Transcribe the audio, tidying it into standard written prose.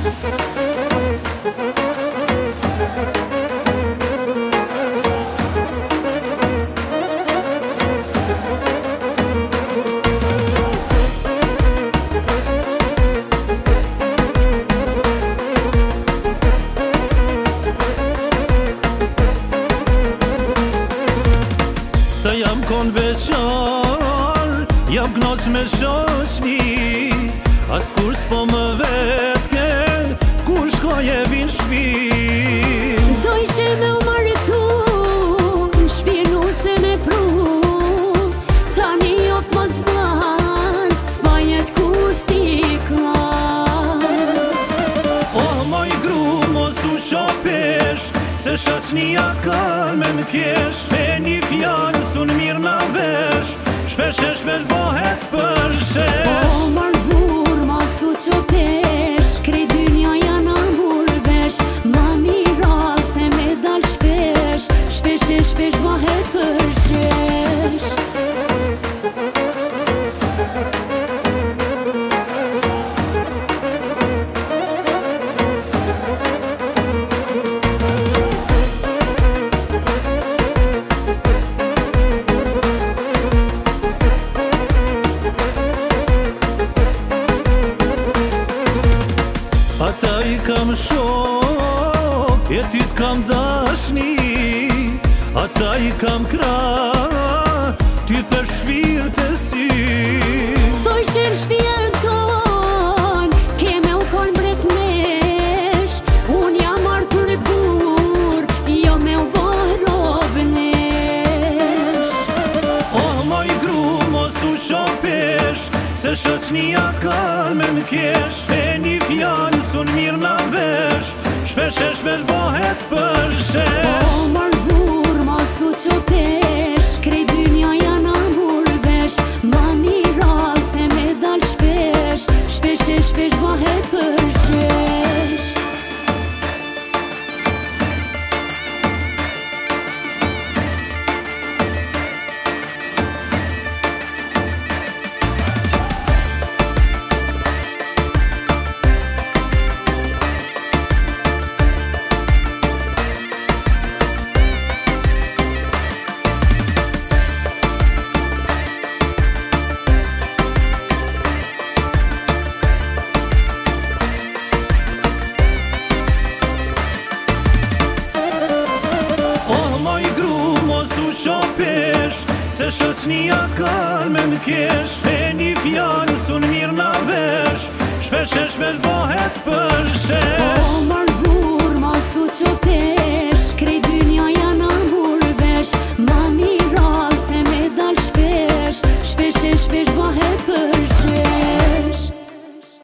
Se jam kon beqar, jam knos me shoqni, as kur s'po më vet ke, kur shkoj e vin shpi. Do ishe me u martu, shpirnu se me pru, tani of mos ban, fajet ku sti ka. Oh, moj gru, mos u shopesh, se shoqnia kan me m'kesh, e një fjallë sun mirë na vesh, shpesh e shpesh bohet për shesh. O margur, mos u qopesh, krej dynja janë ambur vesh, ma mira se me dal shpesh, shpesh e shpesh bohet për shesh. Ata I kam shok, e ty t'kam dashni, ata I kam krah, ty për shpirt e sy. Thojshe n'shpijën ton, ke me u kon bret nesh, un jam artur bur, jo me u boj rob nesh. Oh, moj gru, mos u shopesh, se shoqnia kan me m'kesh, e një fjallë sun mirë na vesh, shpesh e shpesh bohet për shesh. O margur, mos u qopesh, krej dynja janë ambur vesh, ma mira se me dal shpesh, shpesh e shpesh bohet për shesh. Shopesh, se shoqnia kan me m'kesh, e një fjallë sun mirë na vesh, shpesh e shpesh bohet për shesh.